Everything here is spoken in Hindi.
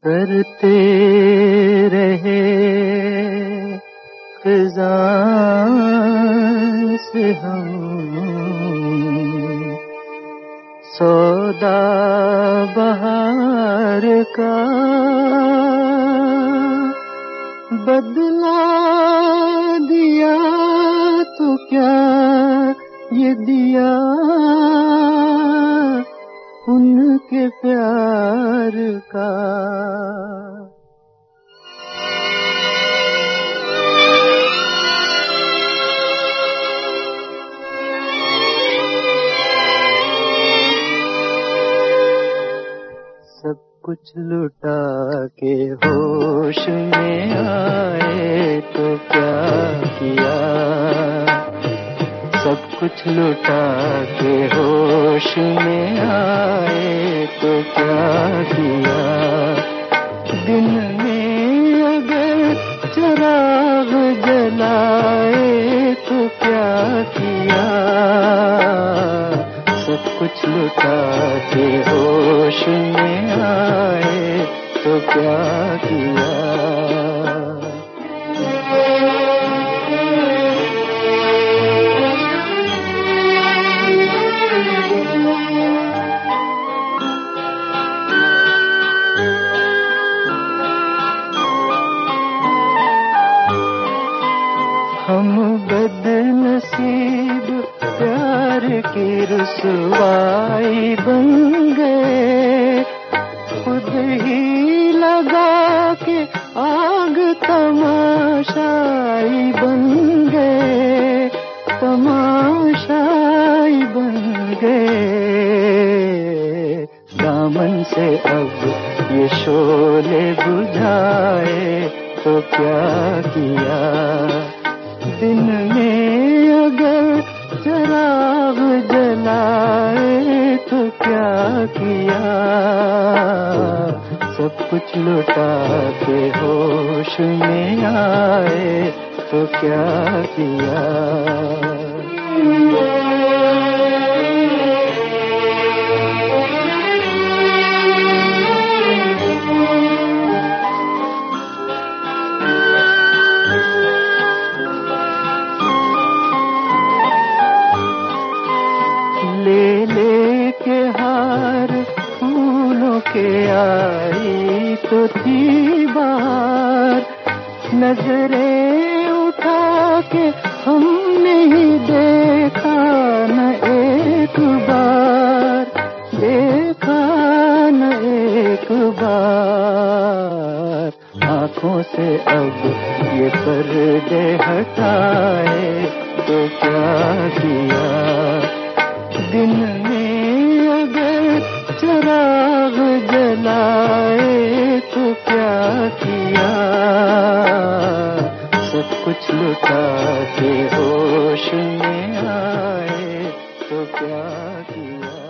करते रहे ख़िज़ां से हम सौदा बहार का, बदला दिया तो क्या ये दिया उनके प्यार का। सब कुछ लुटा के होश में आए तो क्या किया, सब कुछ लुटा के होश में आए तो क्या किया। दिन में अगर चिराग जलाए तो क्या किया, सब कुछ लुटा के होश में आए तो क्या किया। हम बदनसीब प्यार की रुसवाई बन गए, खुद ही लगा के आग तमाशाई बन गए, तमाशाई बन गए। दामन से अब ये शोले बुझाए तो क्या किया, दिन में अगर चिराग जलाए तो क्या किया। सब कुछ लुटा के होश में आए तो क्या किया। ले ले के हार फूलों के आई तो थी बाहर, नजरें उठा के हमने ही देखा न एक बार, देखा न एक बार। आँखों से अब ये पर्दे हटाए तो क्या किया, दिन में अगर चिराग जलाए तो क्या किया। सब कुछ लुटा के होश में आए तो क्या किया।